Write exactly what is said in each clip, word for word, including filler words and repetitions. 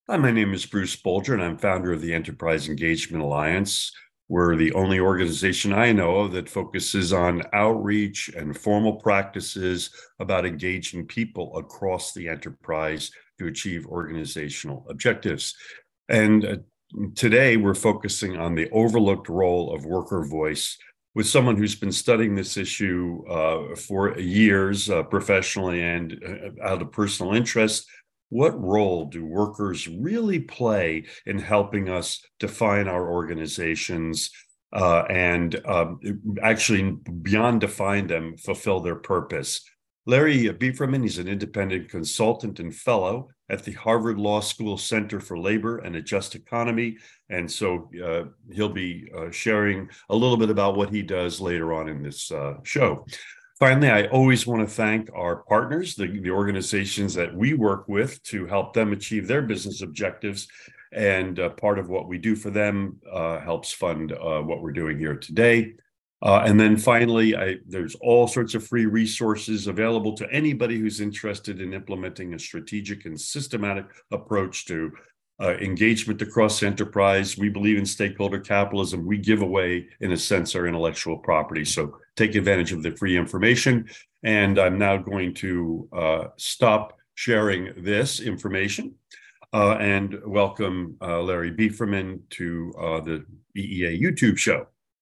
Hi, my name is Bruce Bolger, and I'm founder of the Enterprise Engagement Alliance. We're the only organization I know of that focuses on outreach and formal practices about engaging people across the enterprise to achieve organizational objectives. And uh, today we're focusing on the overlooked role of worker voice with someone who's been studying this issue uh, for years, uh, professionally and uh, out of personal interest. What role do workers really play in helping us define our organizations uh, and um, actually, beyond define them, fulfill their purpose? Larry Bieferman, he's an independent consultant and fellow at the Harvard Law School Center for Labor and a Just Economy. And so uh, he'll be uh, sharing a little bit about what he does later on in this uh, show. Finally, I always want to thank our partners, the, the organizations that we work with to help them achieve their business objectives. And uh, part of what we do for them uh, helps fund uh, what we're doing here today. Uh, and then finally, I, there's all sorts of free resources available to anybody who's interested in implementing a strategic and systematic approach to Uh, engagement across enterprise. We believe in stakeholder capitalism. We give away, in a sense, our intellectual property. So take advantage of the free information. And I'm now going to uh, stop sharing this information uh, and welcome uh, Larry Bieferman to uh, the E E A YouTube show.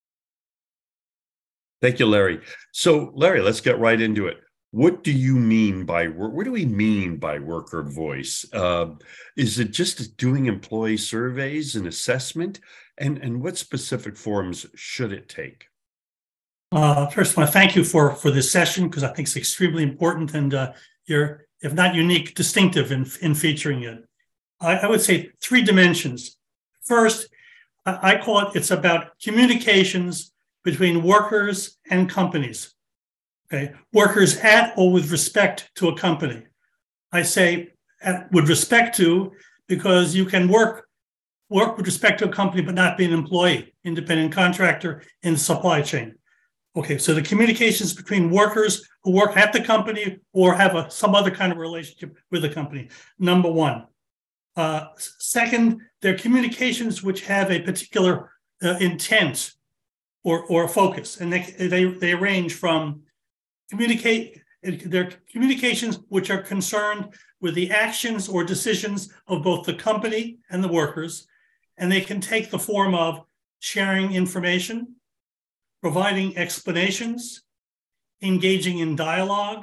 Thank you, Larry. So, Larry, let's get right into it. What do you mean by, what do we mean by worker voice? Uh, is it just doing employee surveys and assessment? And, and what specific forms should it take? Uh, first, I want to thank you for, for this session, because I think it's extremely important, and uh, you're, if not unique, distinctive in, in featuring it. I, I would say three dimensions. First, I, I call it, it's about communications between workers and companies. Okay, workers at or with respect to a company. I say at, with respect to, because you can work work with respect to a company but not be an employee, independent contractor in the supply chain. Okay, so the communications between workers who work at the company or have a, some other kind of relationship with the company, number one. Uh, second, they're communications which have a particular uh, intent or, or focus, and they, they, they range from communicate, they're communications which are concerned with the actions or decisions of both the company and the workers, and they can take the form of sharing information, providing explanations, engaging in dialogue,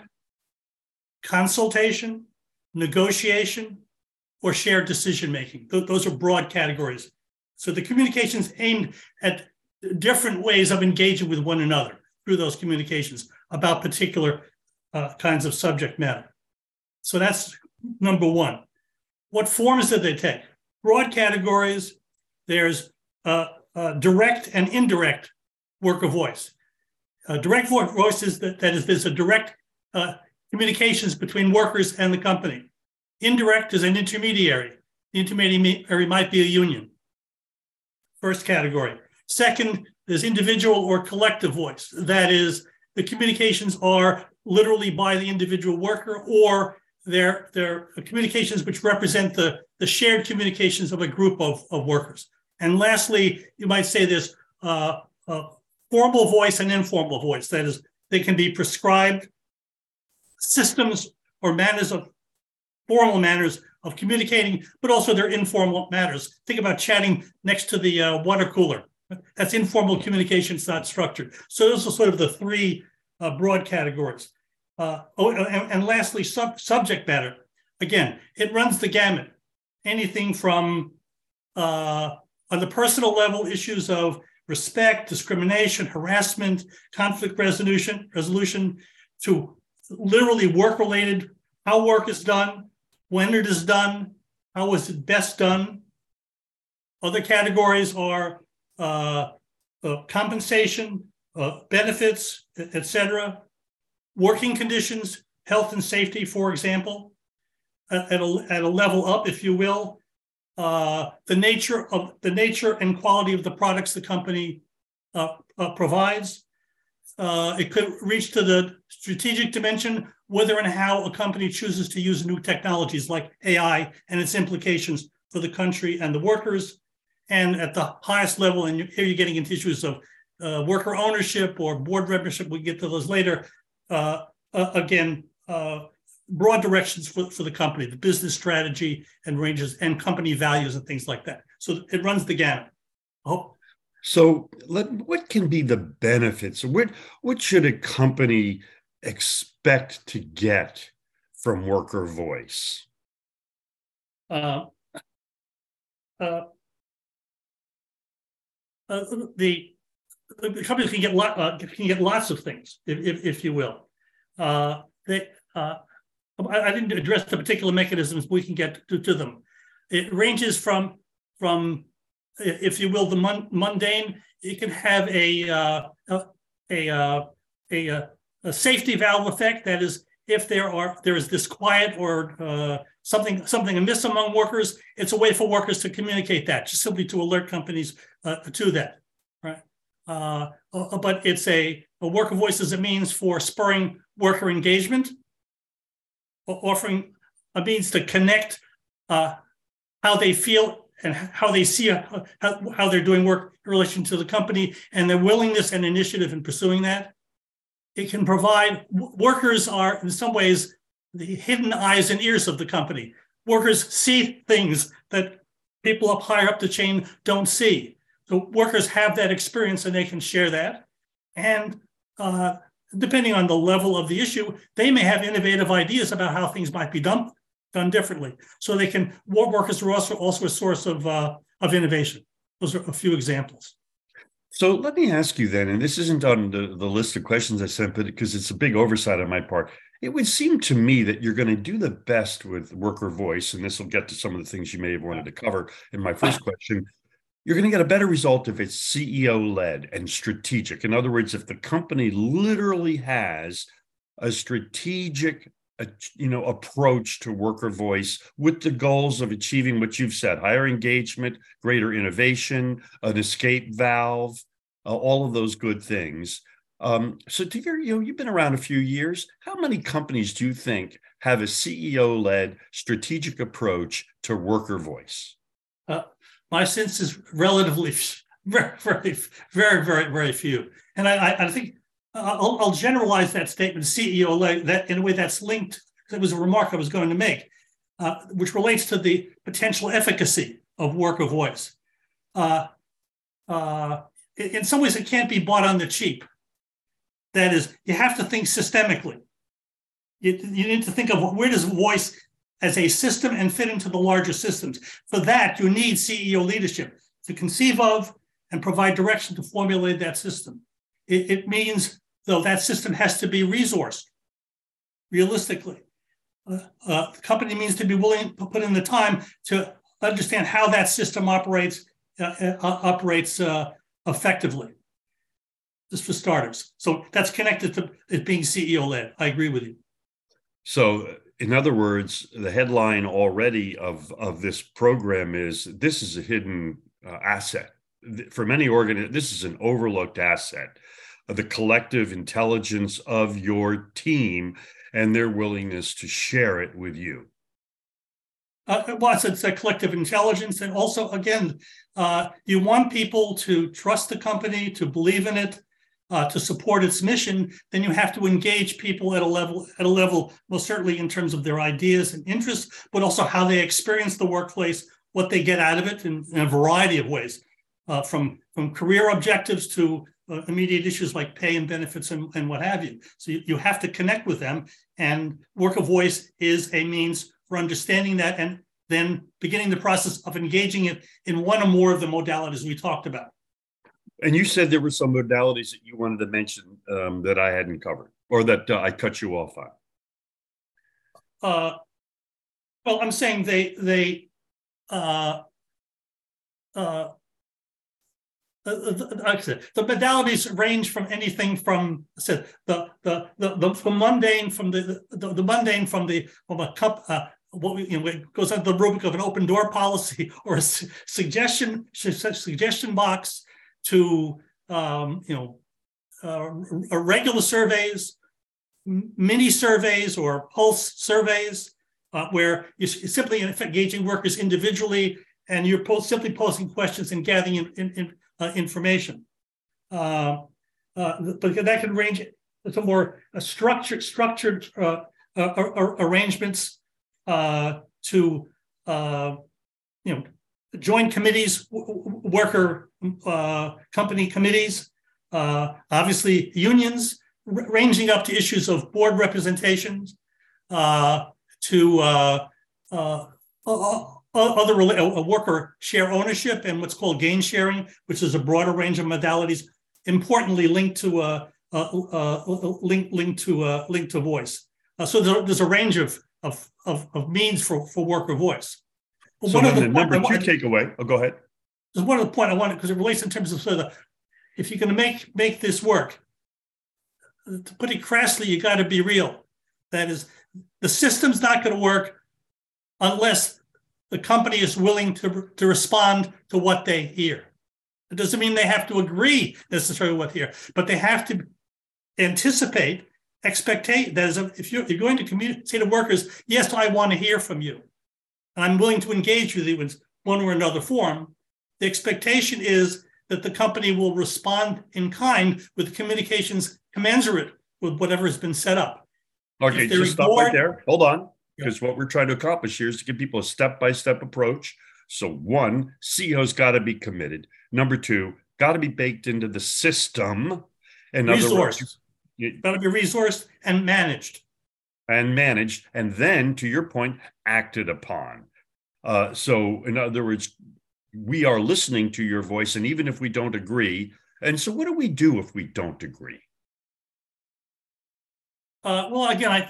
consultation, negotiation, or shared decision-making. Th- those are broad categories. So the communications aimed at different ways of engaging with one another through those communications about particular uh, kinds of subject matter. So that's number one. What forms did they take? Broad categories. There's uh, uh, direct and indirect worker voice. Uh, direct voice is that, that is there's a direct uh, communications between workers and the company. Indirect is an intermediary. The intermediary might be a union. First category. Second, there's individual or collective voice. That is, the communications are literally by the individual worker, or they're, they're communications which represent the, the shared communications of a group of, of workers. And lastly, you might say there's uh, uh, formal voice and informal voice. That is, they can be prescribed systems or manners of formal manners of communicating, but also they're informal matters. Think about chatting next to the uh, water cooler. That's informal communication, it's not structured. So those are sort of the three uh, broad categories. Uh, oh, and, and lastly, sub, subject matter. Again, it runs the gamut. Anything from, uh, on the personal level, issues of respect, discrimination, harassment, conflict resolution, resolution, to literally work-related, how work is done, when it is done, how is it best done. Other categories are Uh, uh, compensation, uh, benefits, et cetera, working conditions, health and safety, for example, at, at, a, at a level up, if you will, uh, the nature of the nature and quality of the products the company uh, uh, provides. Uh, it could reach to the strategic dimension, whether and how a company chooses to use new technologies like A I and its implications for the country and the workers. And at the highest level, and here you're getting into issues of uh, worker ownership or board membership, we get to those later. Uh, uh, again, uh, broad directions for, for the company, the business strategy and ranges and company values and things like that. So it runs the gamut. Oh. So let, what can be the benefits? What, what should a company expect to get from Worker Voice? Uh, uh, uh, the, the company can get, lot, uh, can get lots of things, if, if, if you will. Uh, they, uh, I, I didn't address the particular mechanisms, we can get to, to them. It ranges from, from if you will, the mun mundane. It can have a uh, a a, uh, a a safety valve effect. That is, if there are there is disquiet or uh, something something amiss among workers, it's a way for workers to communicate that, just simply to alert companies uh, to that, right? Uh, but it's a, a Worker Voice as a means for spurring worker engagement, offering a means to connect uh, how they feel and how they see how, how they're doing work in relation to the company and their willingness and initiative in pursuing that. It can provide, workers are in some ways the hidden eyes and ears of the company. Workers see things that people up higher up the chain don't see. So workers have that experience and they can share that. And uh, depending on the level of the issue, they may have innovative ideas about how things might be done. done differently. So they can, war workers are also, also a source of, uh, of innovation. Those are a few examples. So let me ask you then, and this isn't on the, the list of questions I sent, but because it's a big oversight on my part, it would seem to me that you're going to do the best with Worker Voice, and this will get to some of the things you may have wanted to cover in my first question. You're going to get a better result if it's C E O-led and strategic. In other words, if the company literally has a strategic A, you know, approach to Worker Voice with the goals of achieving what you've said: higher engagement, greater innovation, an escape valve, uh, all of those good things. Um, so to your, you know, you've been around a few years. How many companies do you think have a C E O-led strategic approach to Worker Voice? Uh, my sense is relatively very, very, very, very, very few. And I, I, I think I'll, I'll generalize that statement, C E O, that in a way that's linked. That was a remark I was going to make, uh, which relates to the potential efficacy of Worker Voice. Uh, uh, in some ways, it can't be bought on the cheap. That is, you have to think systemically. You, you need to think of where does voice as a system and fit into the larger systems. For that, you need C E O leadership to conceive of and provide direction to formulate that system. It, it means, though, that system has to be resourced realistically. Uh, uh, the company means to be willing to put in the time to understand how that system operates uh, uh, operates uh, effectively, just for starters. So that's connected to it being C E O-led. I agree with you. So in other words, the headline already of, of this program is, this is a hidden uh, asset. For many organizations, this is an overlooked asset. The collective intelligence of your team and their willingness to share it with you. Uh, well, it's, it's a collective intelligence. And also, again, uh, you want people to trust the company, to believe in it, uh, to support its mission. Then you have to engage people at a level, at a level, most certainly in terms of their ideas and interests, but also how they experience the workplace, what they get out of it in, in a variety of ways, uh, from, from career objectives to Uh, immediate issues like pay and benefits and, and what have you. So you, you have to connect with them, and Worker Voice is a means for understanding that and then beginning the process of engaging it in one or more of the modalities we talked about. And you said there were some modalities that you wanted to mention um, that I hadn't covered, or that uh, I cut you off on. Uh, well, I'm saying they, they, uh, uh, Uh, the, like I said, the modalities range from anything from I said the the the the, the mundane from the, the the mundane from the from a cup uh, what we, you know, it goes under the rubric of an open door policy or a su suggestion suggestion box to um, you know uh, regular surveys, mini surveys or pulse surveys, uh, where you're simply engaging workers individually and you're post, simply posing questions and gathering in, in, in, uh, information. Uh, uh, but that can range to more uh, structured, structured uh, uh, uh, arrangements uh, to uh, you know, joint committees, worker uh, company committees, uh, obviously unions, r- ranging up to issues of board representations, uh, to uh, uh, uh, other uh, worker share ownership and what's called gain sharing, which is a broader range of modalities, importantly linked to uh, uh, uh, link, linked to uh, linked to voice. Uh, so there, there's a range of of of, of means for, for worker voice. But so one of the, the number two wanted, takeaway. Oh, go ahead. There's one of the point I wanted because it relates in terms of sort of the, if you're going to make make this work, to put it crassly, you got to be real. That is, the system's not going to work unless the company is willing to, to respond to what they hear. It doesn't mean they have to agree necessarily with what they hear, but they have to anticipate expectation. That is, if you're, you're going to communicate, say to workers, yes, I want to hear from you. I'm willing to engage with you in one or another form. The expectation is that the company will respond in kind with communications commensurate with whatever has been set up. Okay, just stop right there. Hold on. Because yeah. what we're trying to accomplish here is to give people a step-by-step approach. So one, C E O's got to be committed. Number two, got to be baked into the system. In resourced. Got to be resourced and managed. And managed. And then, to your point, acted upon. Uh, so in other words, we are listening to your voice, and even if we don't agree. And so what do we do if we don't agree? Uh, well, again, I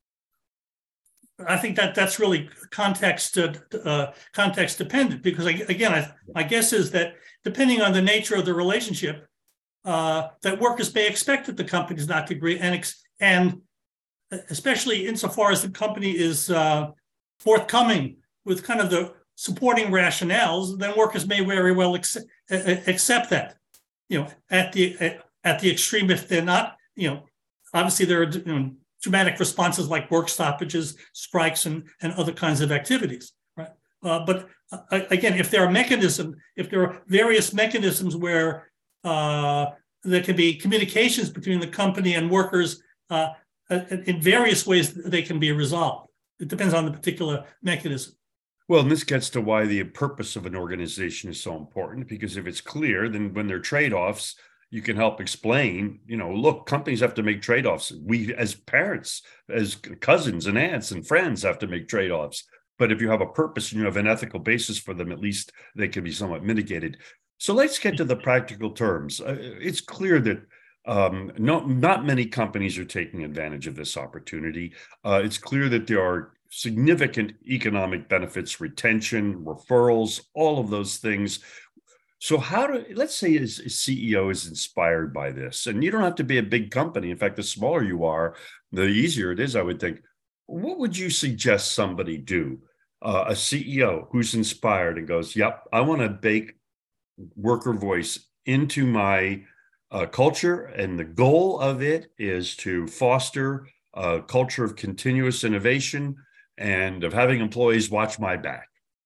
I think that that's really context uh, uh, context dependent, because I, again, I, my guess is that depending on the nature of the relationship, uh, that workers may expect that the companies not to agree, and ex- and especially insofar as the company is uh, forthcoming with kind of the supporting rationales, then workers may very well accept, accept that. You know, at the at, at the extreme, if they're not, you know, obviously there are you know, dramatic responses like work stoppages, strikes, and, and other kinds of activities, right? Uh, but uh, again, if there are mechanisms, if there are various mechanisms where uh, there can be communications between the company and workers uh, in various ways, they can be resolved. It depends on the particular mechanism. Well, and this gets to why the purpose of an organization is so important, because if it's clear, then when there are trade-offs, you can help explain, you know, look, companies have to make trade-offs. We as parents, as cousins and aunts and friends have to make trade-offs. But if you have a purpose and you have an ethical basis for them, at least they can be somewhat mitigated. So let's get to the practical terms. Uh, it's clear that um, no, not many companies are taking advantage of this opportunity. Uh, it's clear that there are significant economic benefits, retention, referrals, all of those things. So how do, let's say a C E O is inspired by this, and you don't have to be a big company. In fact, the smaller you are, the easier it is, I would think. What would you suggest somebody do? Uh, a C E O who's inspired and goes, yep, I want to bake worker voice into my uh, culture. And the goal of it is to foster a culture of continuous innovation and of having employees watch my back.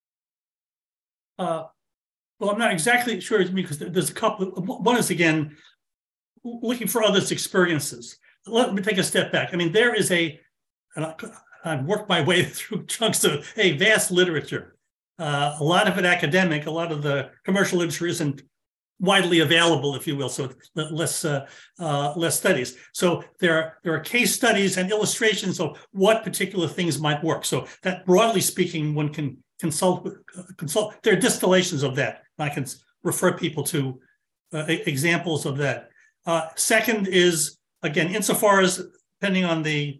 Uh, well, I'm not exactly sure it's me, because there's a couple. One is, again, looking for others' experiences. Let me take a step back. I mean, there is a, and I've worked my way through chunks of a vast literature. Uh, a lot of it academic, a lot of the commercial literature isn't widely available, if you will, so less uh, uh, less studies. So there are, there are case studies and illustrations of what particular things might work. So that, broadly speaking, one can consult, consult. There are distillations of that. I can refer people to uh, examples of that. Uh, second is, again, insofar as, depending on the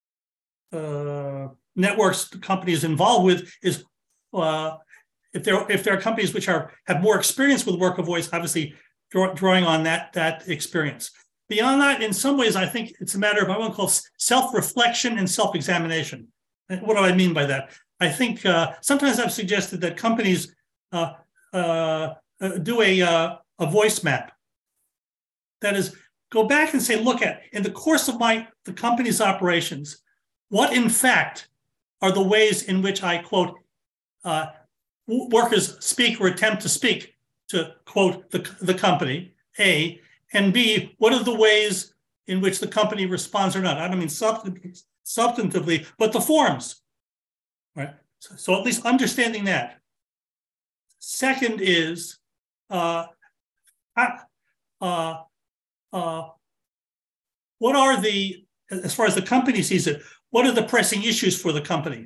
uh, networks the company is involved with, is uh, If there, if there are companies which are have more experience with worker voice, obviously draw, drawing on that, that experience. Beyond that, in some ways, I think it's a matter of what I want to call self-reflection and self-examination. And what do I mean by that? I think uh, sometimes I've suggested that companies uh, uh, do a, uh, a voice map. That is, go back and say, look at, in the course of my the company's operations, what in fact are the ways in which I, quote, uh, workers speak or attempt to speak to, quote, the, the company, A, and B, what are the ways in which the company responds or not? I don't mean substantively, substantively but the forms, right? So, so at least understanding that. Second is, uh, uh, uh, what are the, as far as the company sees it, what are the pressing issues for the company?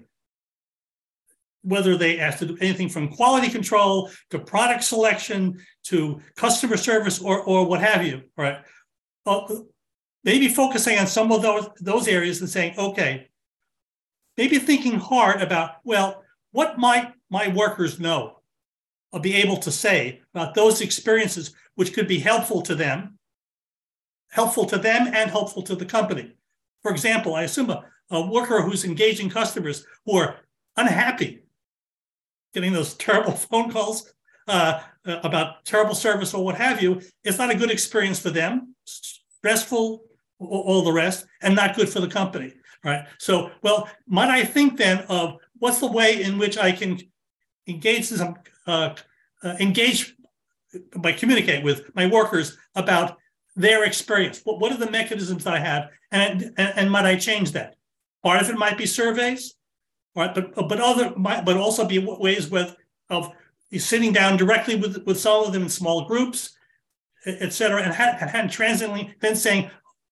Whether they have to do anything from quality control to product selection to customer service or, or what have you, right? Well, maybe focusing on some of those, those areas and saying, okay, maybe thinking hard about, well, what might my workers know or be able to say about those experiences which could be helpful to them, helpful to them and helpful to the company. For example, I assume a, a worker who's engaging customers who are unhappy, getting those terrible phone calls uh, about terrible service or what have you, is not a good experience for them, stressful, all the rest, and not good for the company, right? So, well, might I think then of what's the way in which I can engage some, uh, uh, engage by communicating with my workers about their experience? What, what are the mechanisms that I have, and, and, and might I change that? Part of it might be surveys, right? But but other might but also be ways with of sitting down directly with, with some of them in small groups, et cetera, and, and, and transiently then saying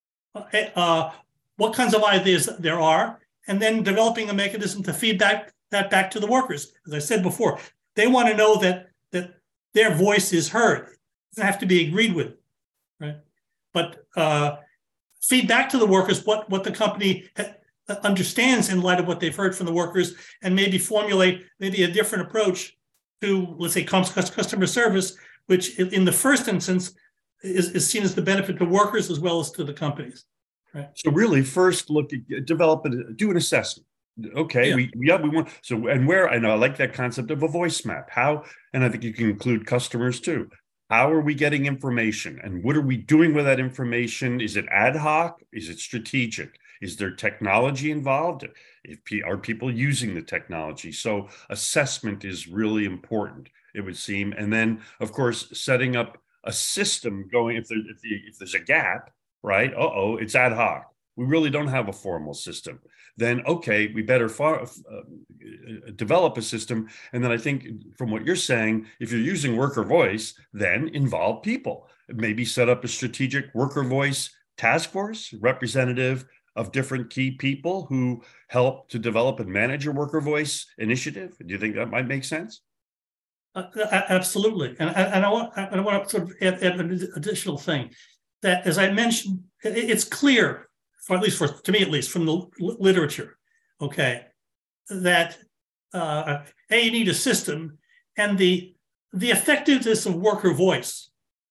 uh, what kinds of ideas there are, and then developing a mechanism to feedback that back to the workers. As I said before, they want to know that that their voice is heard. It doesn't have to be agreed with, right? But uh, feedback to the workers what what the company understands in light of what they've heard from the workers, and maybe formulate maybe a different approach to, let's say, customer service, which in the first instance is, is seen as the benefit to workers as well as to the companies. Right. So really, first look at develop it, do an assessment. Okay, yeah. we yeah we want so and where I know I like that concept of a voice map. How, and I think you can include customers too. How are we getting information, and what are we doing with that information? Is it ad hoc? Is it strategic? Is there technology involved? If are people using the technology? So assessment is really important, it would seem. And then, of course, setting up a system going if there if, the, if there's a gap, right? Uh oh, it's ad hoc. We really don't have a formal system. Then, okay, we better far, uh, develop a system. And then I think from what you're saying, if you're using worker voice, then involve people. Maybe set up a strategic worker voice task force, representative of different key people who help to develop and manage a worker voice initiative. Do you think that might make sense? Uh, absolutely. And, and I want, I want to sort of add, add an additional thing that, as I mentioned, it's clear, for at least for to me at least from the literature, okay, that uh, a you need a system, and the the effectiveness of worker voice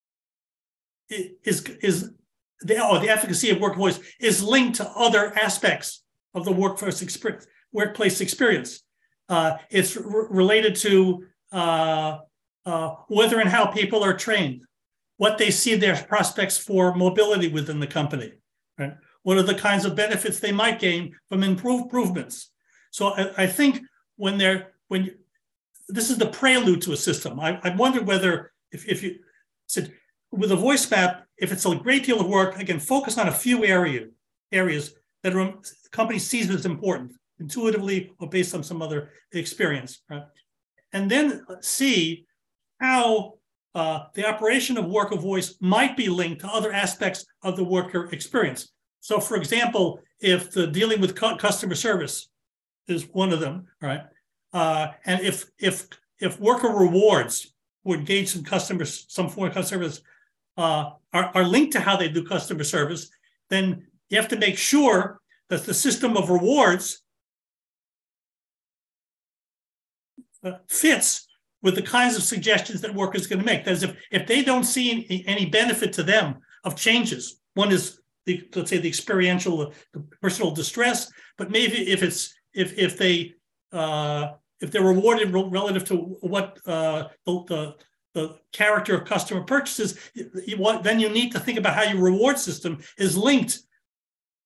is is the oh, the efficacy of worker voice is linked to other aspects of the workforce experience, workplace experience. Uh, it's r- related to uh, uh, whether and how people are trained, what they see their prospects for mobility within the company, right? What are the kinds of benefits they might gain from improve, improvements? So I, I think when they're, when you, this is the prelude to a system. I, I wonder whether if, if you said with a voice map, if it's a great deal of work, I can focus on a few area, areas that are, the company sees as important, intuitively or based on some other experience, right? And then see how uh, the operation of worker voice might be linked to other aspects of the worker experience. So, for example, if the dealing with cu- customer service is one of them, right? Uh, and if if if worker rewards who engage in customers, some form of customer service, uh, are, are linked to how they do customer service, then you have to make sure that the system of rewards uh, fits with the kinds of suggestions that workers are going to make. That is, if, if they don't see any, any benefit to them of changes, one is the, let's say the experiential, the personal distress, but maybe if it's if if they uh, if they're rewarded relative to what uh, the, the the character of customer purchases, you want, then you need to think about how your reward system is linked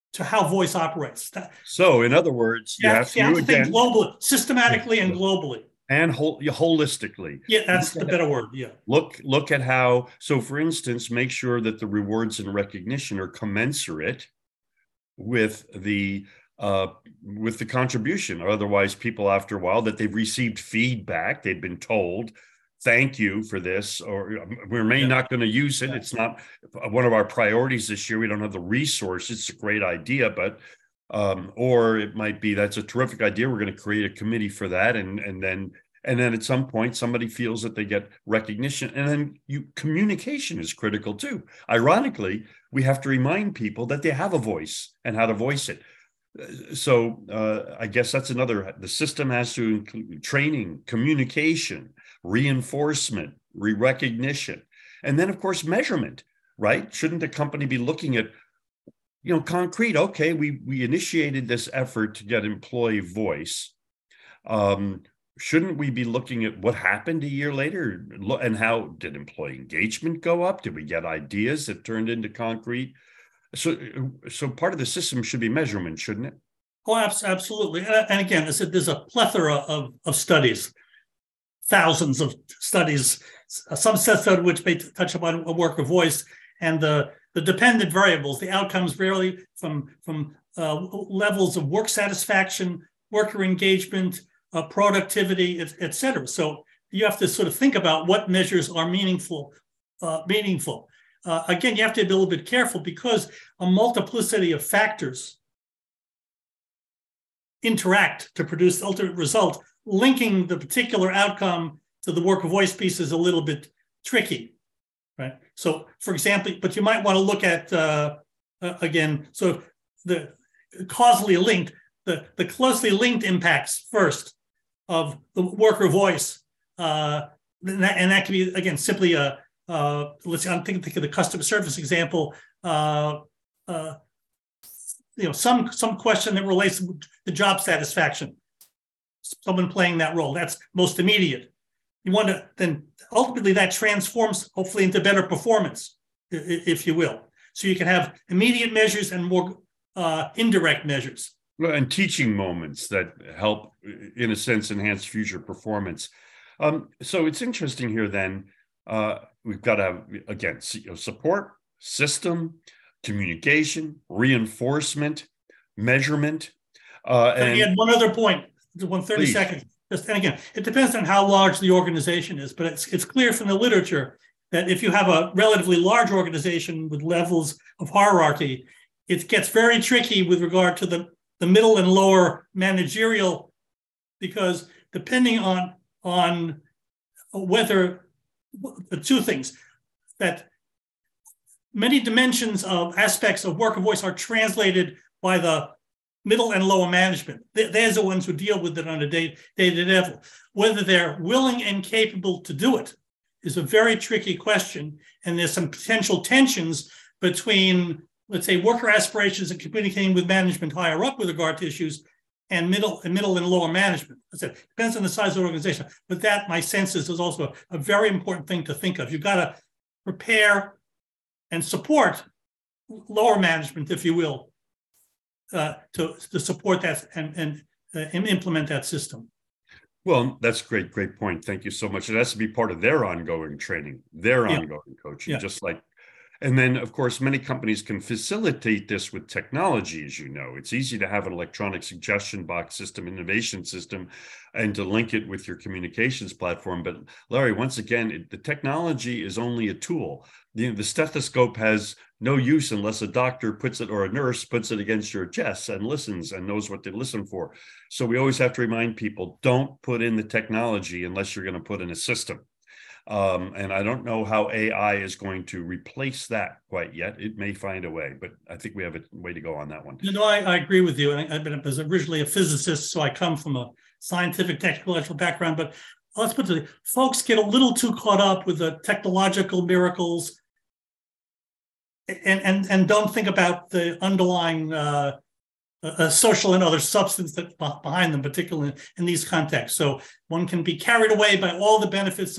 to how voice operates. That, so, in other words, you, you have, have, to, you have to again, think globally, systematically and globally. And whole, holistically. Yeah, that's the better word. Yeah. Look, look at how, so for instance, make sure that the rewards and recognition are commensurate with the uh, with the contribution. Otherwise, people after a while that they've received feedback, they've been told, thank you for this, or we're maybe yeah. not going to use it. Yeah. It's not one of our priorities this year. We don't have the resources. It's a great idea, but Um, or it might be that's a terrific idea. We're going to create a committee for that, and and then and then at some point somebody feels that they get recognition, and then you communication is critical too. Ironically, we have to remind people that they have a voice and how to voice it. So uh, I guess that's another. The system has to include training, communication, reinforcement, re-recognition, and then of course measurement. Right? Shouldn't the company be looking at, you know, concrete, okay, we we initiated this effort to get employee voice. Um, shouldn't we be looking at what happened a year later, and how did employee engagement go up? Did we get ideas that turned into concrete? So, so part of the system should be measurement, shouldn't it? Oh, absolutely. And again, I said there's a plethora of, of studies, thousands of studies, some sets out which may touch upon a worker voice, and the The dependent variables, the outcomes vary from, from uh, levels of work satisfaction, worker engagement, uh, productivity, et, et cetera. So you have to sort of think about what measures are meaningful. Uh, meaningful. Uh, again, you have to be a little bit careful because a multiplicity of factors interact to produce the ultimate result. Linking the particular outcome to the worker voice piece is a little bit tricky. Right. So, for example, but you might want to look at uh, uh, again. So the causally linked, the the closely linked impacts first of the worker voice, uh, and, that, and that can be again simply a uh, let's. I'm thinking think of the customer service example. Uh, uh, you know, some some question that relates to job satisfaction. Someone playing that role. That's most immediate. You want to then ultimately that transforms hopefully into better performance, if you will. So you can have immediate measures and more uh, indirect measures. And teaching moments that help, in a sense, enhance future performance. Um, so it's interesting here then, uh, we've got to have, again, support, system, communication, reinforcement, measurement. Uh, and he had one other point, one thirty please. Seconds. Just, and again, it depends on how large the organization is, but it's it's clear from the literature that if you have a relatively large organization with levels of hierarchy, it gets very tricky with regard to the, the middle and lower managerial, because depending on, on whether, the two things, that many dimensions of aspects of worker voice are translated by the middle and lower management. They're the ones who deal with it on a day-to-day level. Whether they're willing and capable to do it is a very tricky question. And there's some potential tensions between, let's say, worker aspirations and communicating with management higher up with regard to issues and middle and middle and lower management. I said, depends on the size of the organization. But that, my sense is, is also a very important thing to think of. You've got to prepare and support lower management, if you will, Uh, to, to support that and, and, uh, and implement that system. Well, that's great, great point. Thank you so much. It has to be part of their ongoing training, their yeah. ongoing coaching, yeah. just like, and then of course, many companies can facilitate this with technology, as you know. It's easy to have an electronic suggestion box system, innovation system, and to link it with your communications platform. But Larry, once again, it, the technology is only a tool. The, the stethoscope has no use unless a doctor puts it or a nurse puts it against your chest and listens and knows what to listen for. So we always have to remind people, don't put in the technology unless you're going to put in a system. Um, and I don't know how A I is going to replace that quite yet. It may find a way, but I think we have a way to go on that one. You know, I, I agree with you. And I, I was originally a physicist, so I come from a scientific technological background. But let's put it, folks get a little too caught up with the technological miracles and and and don't think about the underlying uh, uh, social and other substance that's behind them, particularly in, in these contexts. So one can be carried away by all the benefits of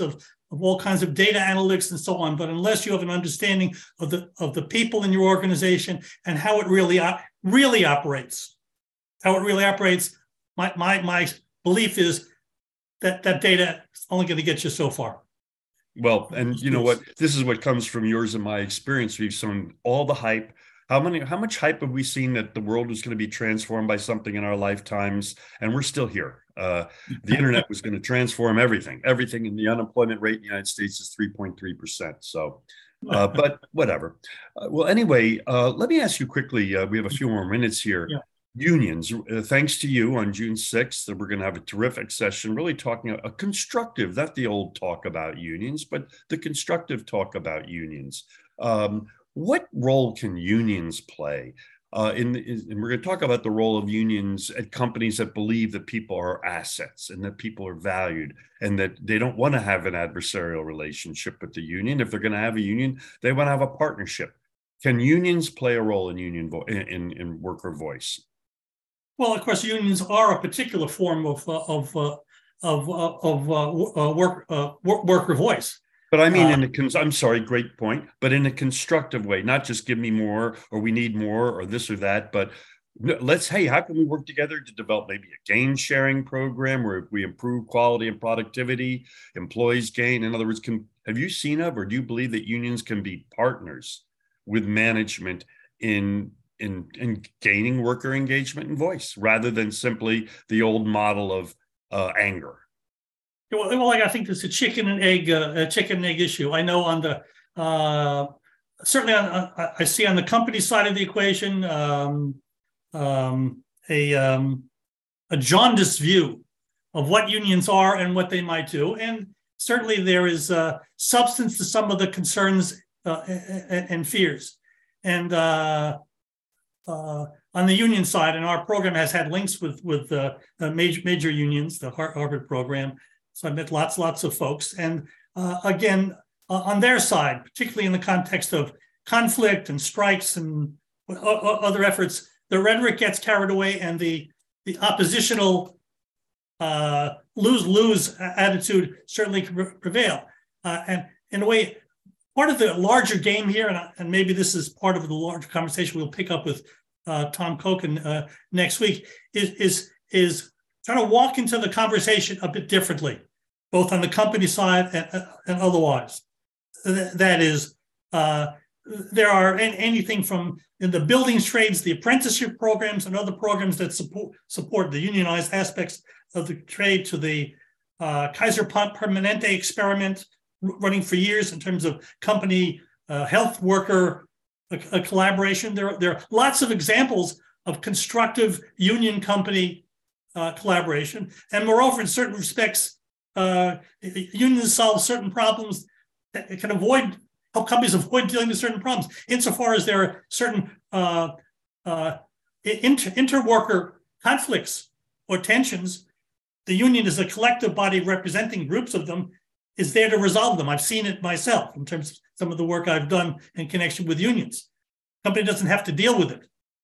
of all kinds of data analytics and so on. But unless you have an understanding of the of the people in your organization and how it really really operates, how it really operates, my my my belief is that that data is only going to get you so far. Well, and you know what? This is what comes from yours and my experience. We've seen all the hype. How many, how much hype have we seen that the world was going to be transformed by something in our lifetimes, and we're still here? Uh, the internet was going to transform everything. Everything, and the unemployment rate in the United States is three point three percent. So, uh, but whatever. Uh, well, anyway, uh, let me ask you quickly. Uh, we have a few more minutes here. Yeah. Unions, uh, thanks to you on June sixth, we're going to have a terrific session, really talking a, a constructive, not the old talk about unions, but the constructive talk about unions. Um, what role can unions play? Uh, in, in, and we're going to talk about the role of unions at companies that believe that people are assets and that people are valued and that they don't want to have an adversarial relationship with the union. If they're going to have a union, they want to have a partnership. Can unions play a role in union vo- in, in, in worker voice? Well, of course, unions are a particular form of uh, of uh, of uh, of uh, work, uh, worker voice. But I mean, uh, in a cons- I'm sorry, great point, but in a constructive way, not just give me more or we need more or this or that, but let's, hey, how can we work together to develop maybe a gain sharing program where we improve quality and productivity, employees gain? In other words, can have you seen of or do you believe that unions can be partners with management in in in gaining worker engagement and voice rather than simply the old model of uh, anger? Well, well, I think it's a chicken and egg, uh, a chicken and egg issue. I know on the uh, certainly on, uh, I see on the company side of the equation um, um, a um, a jaundiced view of what unions are and what they might do, and certainly there is uh, substance to some of the concerns uh, and, and fears. And uh, uh, on the union side, and our program has had links with with uh, major major unions, the Harvard program. So I met lots, lots of folks. And uh, again, uh, on their side, particularly in the context of conflict and strikes and other efforts, the rhetoric gets carried away and the, the oppositional uh, lose-lose attitude certainly can prevail. Uh, and in a way, part of the larger game here, and, and maybe this is part of the larger conversation we'll pick up with uh, Tom Kochen uh, next week, is, is, is trying to walk into the conversation a bit differently, both on the company side and, and otherwise. That is, uh, there are anything from in the buildings trades, the apprenticeship programs and other programs that support, support the unionized aspects of the trade to the uh, Kaiser Permanente experiment running for years in terms of company uh, health worker a, a collaboration. There, there are lots of examples of constructive union company uh, collaboration. And moreover, in certain respects, uh, unions solve certain problems that can avoid, help companies avoid dealing with certain problems, insofar as there are certain uh, uh, inter, inter-worker conflicts or tensions. The union is a collective body representing groups of them, is there to resolve them. I've seen it myself in terms of some of the work I've done in connection with unions. Company doesn't have to deal with it,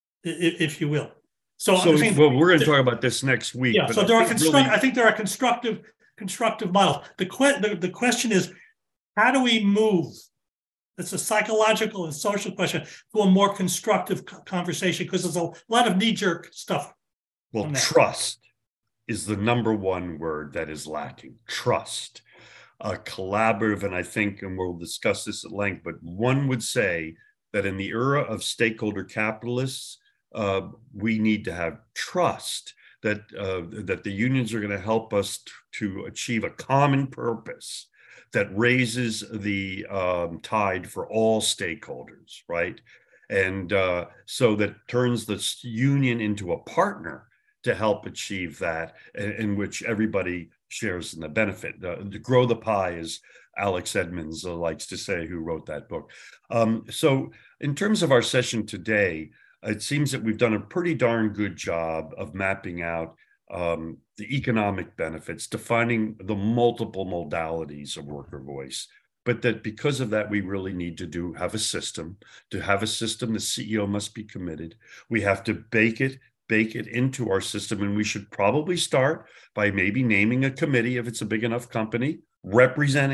if you will. So, so I think, well, we're going to talk about this next week. Yeah. But so there I are think, construct, really... I think there are constructive, constructive models. The, que- the the question is, how do we move? It's a psychological and social question to a more constructive conversation, because there's a lot of knee-jerk stuff. Well, trust is the number one word that is lacking. Trust. Uh, collaborative, and I think, and we'll discuss this at length, but one would say that in the era of stakeholder capitalists, uh, we need to have trust that uh, that the unions are going to help us t- to achieve a common purpose that raises the um, tide for all stakeholders, right? And uh, so that turns the union into a partner to help achieve that, in, in which everybody shares in the benefit. Uh, to grow the pie, as Alex Edmonds uh, likes to say, who wrote that book. Um, so in terms of our session today, it seems that we've done a pretty darn good job of mapping out um, the economic benefits, defining the multiple modalities of worker voice. But that because of that, we really need to do have a system. To have a system, the C E O must be committed. We have to bake it bake it into our system. And we should probably start by maybe naming a committee, if it's a big enough company, representing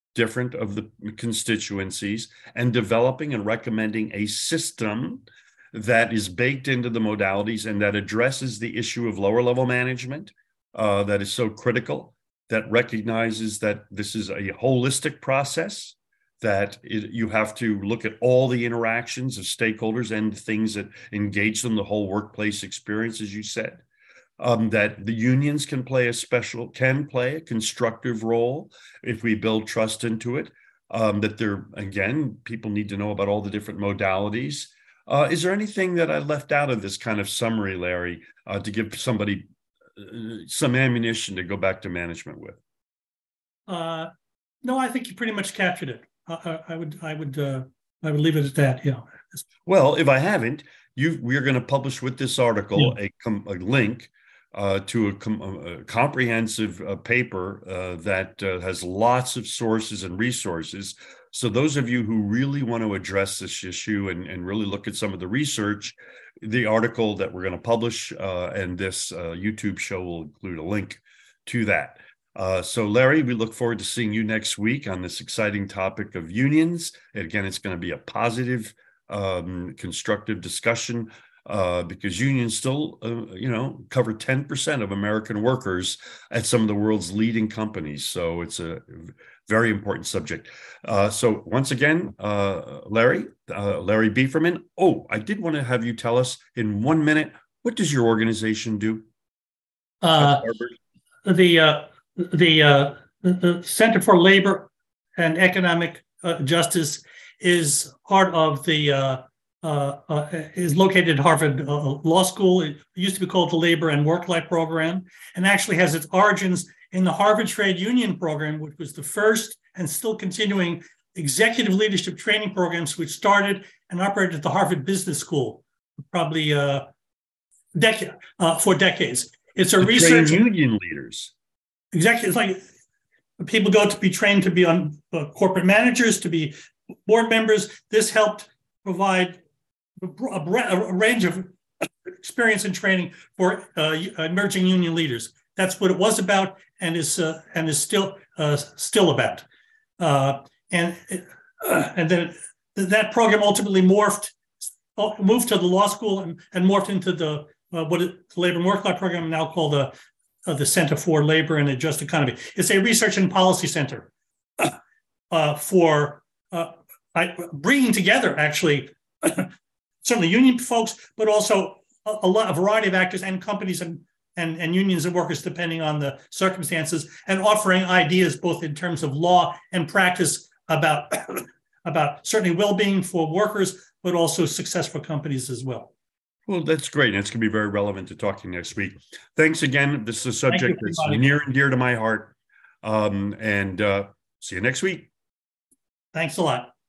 different of the constituencies and developing and recommending a system that is baked into the modalities and that addresses the issue of lower level management uh, that is so critical, that recognizes that this is a holistic process, that it, you have to look at all the interactions of stakeholders and things that engage them, the whole workplace experience, as you said. Um, that the unions can play a special, can play a constructive role if we build trust into it. Um, that there, again, people need to know about all the different modalities. Uh, is there anything that I left out of this kind of summary, Larry, uh, to give somebody uh, some ammunition to go back to management with? Uh, no, I think you pretty much captured it. I, I would, I would, uh, I would leave it at that. Yeah. Well, if I haven't, you, we're going to publish with this article Yeah. a, a link Uh, to a, com a comprehensive uh, paper uh, that uh, has lots of sources and resources. So those of you who really want to address this issue and, and really look at some of the research, the article that we're going to publish uh, and this uh, YouTube show will include a link to that. Uh, so Larry, we look forward to seeing you next week on this exciting topic of unions. And again, it's going to be a positive, um, constructive discussion. Uh, because unions still, uh, you know, cover ten percent of American workers at some of the world's leading companies. So it's a very important subject. Uh, so once again, uh, Larry, uh, Larry Bieferman. Oh, I did want to have you tell us in one minute, what does your organization do? Uh, the, uh, the, uh, the Center for Labor and Economic uh, Justice is part of the uh, Uh, uh, is located at Harvard uh, Law School. It used to be called the Labor and Work-Life Program, and actually has its origins in the Harvard Trade Union Program, which was the first and still continuing executive leadership training programs, which started and operated at the Harvard Business School, probably uh, decade uh, for decades. It's a to research train union leaders. Exactly, it's like people go to be trained to be on uh, corporate managers, to be board members. This helped provide A, a range of experience and training for uh, emerging union leaders. That's what it was about, and is uh, and is still uh, still about. Uh, and uh, and then that program ultimately morphed, moved to the law school, and, and morphed into the uh, what it, the Labor and Work-Life Program, now called the uh, the Center for Labor and a Just Economy. It's a research and policy center uh, for uh, I, bringing together actually. Certainly union folks, but also a, a lot, a variety of actors and companies and, and, and unions and workers, depending on the circumstances, and offering ideas both in terms of law and practice about, about certainly well-being for workers, but also success for companies as well. Well, that's great. And it's going to be very relevant to talking next week. Thanks again. This is a subject that's near and dear to my heart. Um, and uh, see you next week. Thanks a lot.